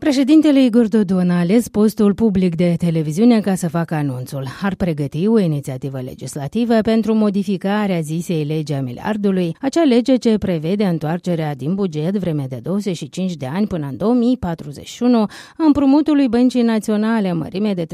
Președintele Igor Dodon a ales postul public de televiziune ca să facă anunțul. Ar pregăti o inițiativă legislativă pentru modificarea zisei legi a miliardului, acea lege ce prevede întoarcerea din buget vreme de 25 de ani până în 2041 împrumutului Băncii Naționale în mărime de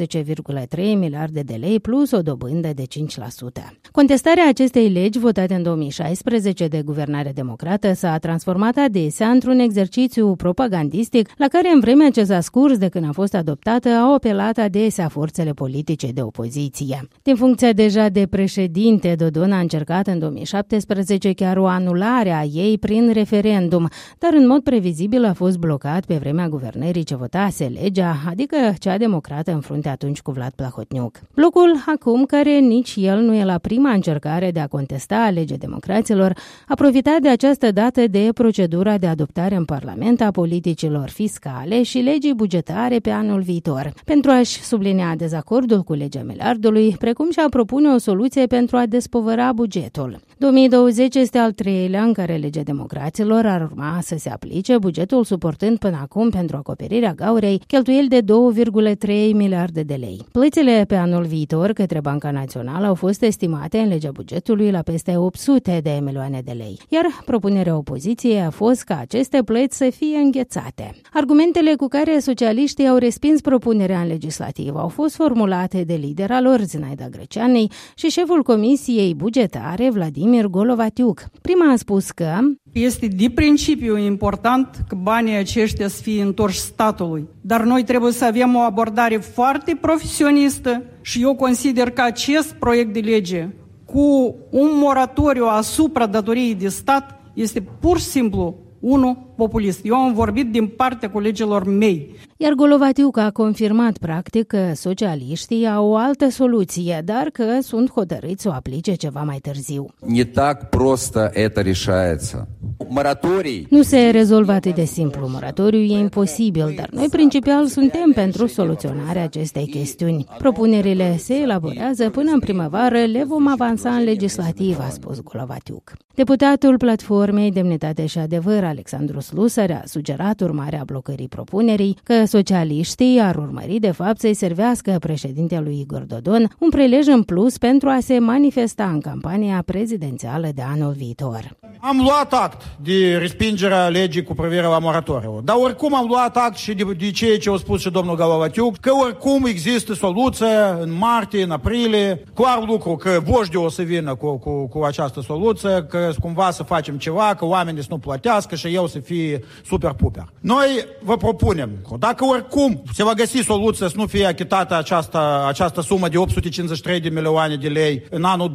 13,3 miliarde de lei plus o dobândă de 5%. Contestarea acestei legi, votate în 2016 de guvernare democrată, s-a transformat adesea într-un exercițiu propagandistic la care în vremea ce s-a scurs de când a fost adoptată au apelat adesea forțele politice de opoziție. Din funcția deja de președinte, Dodon a încercat în 2017 chiar o anulare a ei prin referendum, dar în mod previzibil a fost blocat pe vremea guvernării ce votase legea, adică cea democrată în frunte atunci cu Vlad Plahotniuc. Blocul acum, care nici el nu e la prima încercare de a contesta legea democraților, a profitat de această dată de procedura de adoptare în Parlament a politicilor fiscale și legii bugetare pe anul viitor, pentru a-și sublinia dezacordul cu legea miliardului, precum și a propune o soluție pentru a despovăra bugetul. 2020 este al treilea în care legea democraților ar urma să se aplice, bugetul suportând până acum pentru acoperirea gaurei cheltuieli de 2,3 miliarde de lei. Plățile pe anul viitor către Banca Națională au fost estimate în legea bugetului la peste 800 de milioane de lei, iar propunerea opoziției a fost ca aceste plăți să fie înghețate. Argumentele cu care socialiștii au respins propunerea în legislativă au fost formulate de lidera lor, Zinaida Greceanei, și șeful Comisiei Bugetare, Vladimir Golovatiuc. Prima a spus că este de principiu important că banii aceștia să fie întorși statului, dar noi trebuie să avem o abordare foarte profesionistă și eu consider că acest proiect de lege cu un moratoriu asupra datoriei de stat este pur și simplu unul populist. Eu am vorbit din partea colegilor mei. Iar Golovatiuc a confirmat practic că socialiștii au o altă soluție, dar că sunt hotărâți să o aplice ceva mai târziu. Не так просто это решается. Moratoriu. Nu se rezolvă atât de simplu. Moratoriu e imposibil, dar noi principial suntem pentru soluționarea acestei chestiuni. Propunerile se elaborează până în primăvară, le vom avansa în legislativ, a spus Golovatiuc. Deputatul Platformei Demnitate și Adevăr, Alexandru Slusar, a sugerat urmarea blocării propunerii că socialiștii ar urmări de fapt să-i servească președintelui Igor Dodon un prilej în plus pentru a se manifesta în campania prezidențială de anul viitor. Am luat act de respingerea legii cu privire la moratoriu, dar oricum am luat act și de ceea ce a spus și domnul Golovatiuc, că oricum există soluție în martie, în aprilie, clar lucru că voștri o să vină cu această soluție, că cumva să facem ceva, că oamenii să nu plătească și eu să fie super-puper. Noi vă propunem, dacă oricum se va găsi soluția să nu fie achitată această sumă de 853 de milioane de lei în anul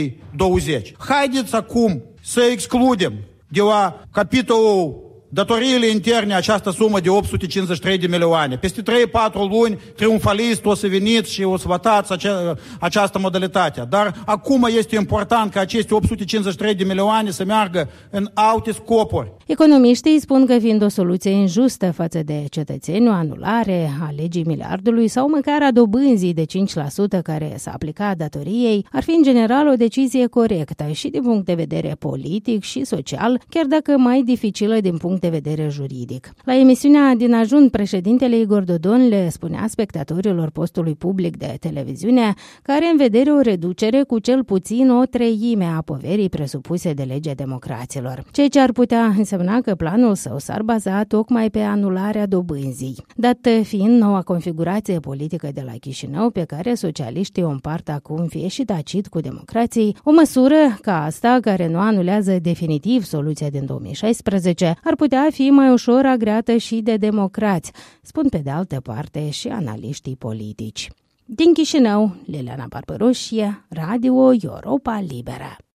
2020, haideți acum să excludem de la capitolul datoriile interne această sumă de 853 de milioane. Peste 3-4 luni, triumfalist o să veniți și o să votați această modalitate. Dar acum este important ca aceste 853 de milioane să meargă în alte scopuri. Economiștii spun că fiind o soluție injustă față de cetățeni, o anulare a legii miliardului sau măcar a dobânzii de 5% care s-a aplicat datoriei, ar fi în general o decizie corectă și din punct de vedere politic și social, chiar dacă mai dificilă din punct de vedere juridic. La emisiunea Din Ajun, președintele Igor Dodon le spunea spectatorilor postului public de televiziune că are în vedere o reducere cu cel puțin o treime a poverii presupuse de legea democraților, ceea ce ar putea însemna că planul său s-ar baza tocmai pe anularea dobânzii. Dat fiind noua configurație politică de la Chișinău, pe care socialiștii o împart acum fie și tacit cu democrații, o măsură ca asta, care nu anulează definitiv soluția din 2016, ar putea fi mai ușor agreată și de democrați, spun pe de altă parte și analiștii politici. Din Chișinău, Liliana Barbaroșie, Radio Europa Liberă.